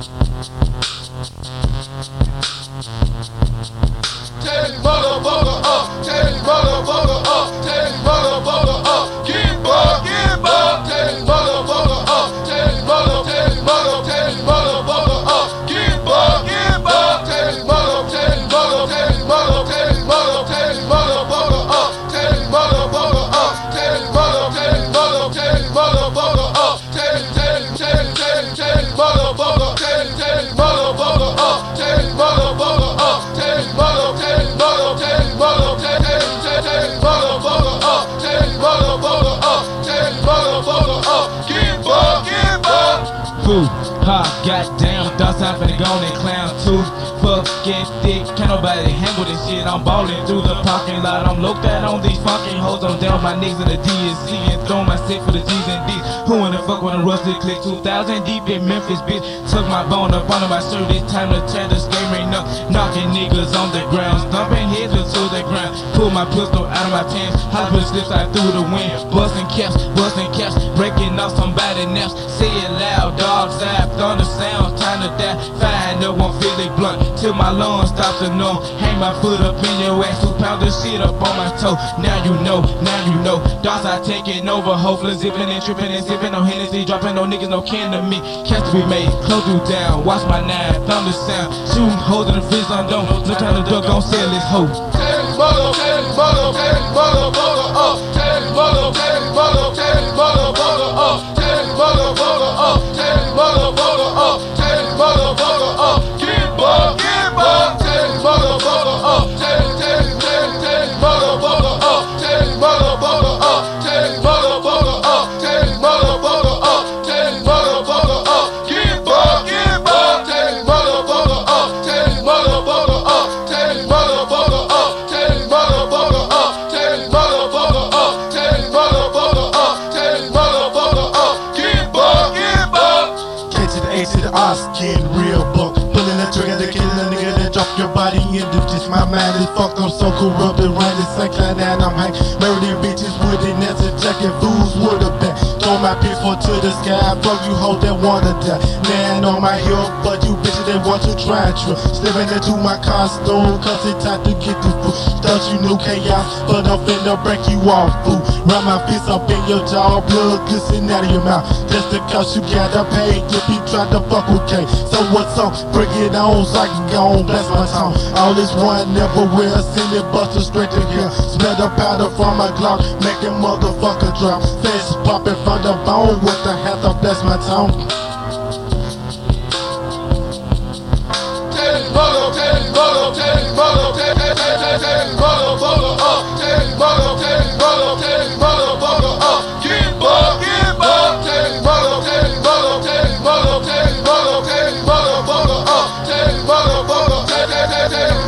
Tell these motherfucker up, tell these motherfucker up, tell these motherfucker up, get buck, get buck. Tell these motherfucker up, tell these motherfucker up, get buck, get buck. Tell these motherfucker up, tell these motherfucker up, tell these motherfucker up, tell these motherfucker up, tell these motherfucker up, tell these motherfucker up, tell these motherfucker up, tell these motherfucker up, tell these motherfucker up, get buck, get buck. Fool, ha, goddamn, thoughts I'm finna go and clown too. Fucking thick, can't nobody handle this shit. I'm ballin' through the parking lot. I'm looked at on these fucking hoes. I'm down my niggas in the DSC and throw my stick for the G's and D's. Who in the fuck with a rusty click? 2000 deep in Memphis, bitch. Took my bone up under my shirt. It's time to tear the skate ring up. Knocking niggas on the ground, stomping heads into the ground. Pull my pistol out of my pants. Hot put slips out through the wind. Busting caps, breaking off somebody naps. Say it loud, dogs eye, thunder sound. Time to die. Find no one feel it blunt. Till my lungs stop to numb. Hang my foot up in your ass, 2 pound of shit up on my toe. Now you know, dogs are taking over. Hopeless, zipping and tripping and sipping on Hennessy. Dropping no niggas, no kin to me. Catch to be made, close you down. Watch my 9, thunder sound. Shooting holes in the fridge, I'm done. No time to duck, don't sell this hoe. Tell these motherfucker up. Tell these motherfucker up. Tell these motherfucker up. Tell these motherfucker up. Tell these motherfucker up. Get buck, get buck. Tell these motherfucker up. Tell these motherfucker up. Tell these motherfucker up. Tell these motherfucker up. Tell these motherfucker up. Tell these motherfucker up. Get buck, get buck. Tell these motherfucker up. Tell these motherfucker up. Tell these motherfucker up. Tell these motherfucker up. Tell these motherfucker up. Tell these motherfucker up. Tell these motherfucker up. Get buck, get buck. K to the A to the O's, getting real buck. Pulling the trigger, the killing a nigga, then drop your body into this. My mind is fucked, I'm so corrupted. Right in St. and I'm hang. Married bitches with it, that's a jacket, fools with a back. Throw my pistol to the sky, fuck you hoes that wanna die. Man on my heel, but you bitches that want to try and trip. Slipping into my costume, cause it's time to get this fool. Thought you knew chaos, but I'm finna break you off, fool. Run my fist up in your jaw, blood glisten out of your mouth. Just because you gotta pay if you try to fuck with K. So what's up? Bring it on so I can go on, bless my tongue. All this one never will, send it buster straight to here. Smell the powder from my Glock, making motherfucker drop. Face popping from the bone with the hat to bless my tongue. Tell these motherfucker up. Tell these motherfucker up. Get buck, get buck. Tell these motherfucker up. Tell these motherfucker up. Tell these motherfucker up. Tell these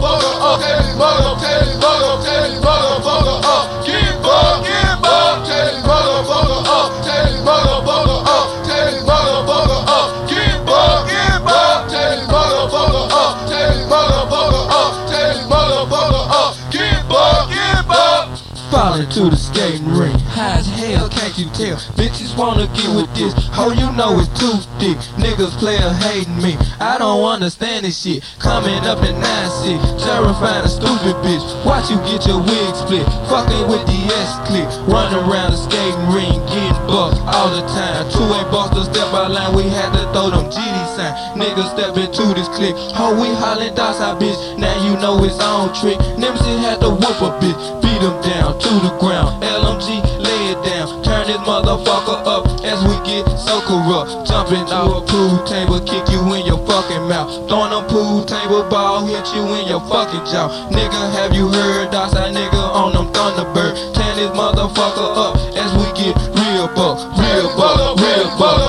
motherfucker up. Get buck, get buck. Tell these motherfucker up. Tell these motherfucker up. Tell these motherfucker up. Get buck, get buck. Tell these motherfucker up. Tell these motherfucker up. Tell these motherfucker up. Get buck, get buck. Falling to the skating ring, high as hell, can't you tell? Bitches wanna get with this, oh you know it's too thick. Niggas player hating me, I don't understand this shit. Coming up in 9-6, terrifying a stupid bitch. Watch you get your wig split, fucking with the S-click. Running around the skating ring, getting bucked all the time. 2-8 bucks to step out line, we had to throw them GD signs. Niggas step into this clique, oh we hollering dots out bitch. Now you know it's on trick. Nemesis had to whoop a bitch, beat him down to the ground. LMG, lay it down. Turn this motherfucker up as we get so corrupt. Jumping off a pool table, kick you in your fucking mouth. Throwing a pool table ball, hit you in your fucking jaw. Nigga, have you heard? That's a nigga on them Thunderbird. Turn this motherfucker up as we get real buck, real buck, real buck.